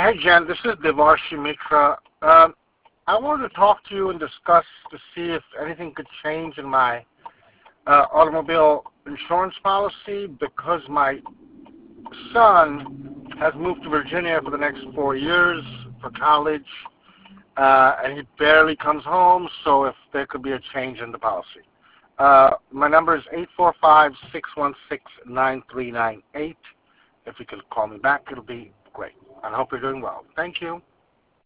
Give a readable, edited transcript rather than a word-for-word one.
Hey Jen, this is Devarshi Mitra. I wanted to talk to you and discuss to see if anything could change in my automobile insurance policy because my son has moved to Virginia for the next 4 years for college, and he barely comes home, so if there could be a change in the policy. My number is 845-616-9398. If you could call me back, it'll be great. I hope you're doing well. Thank you.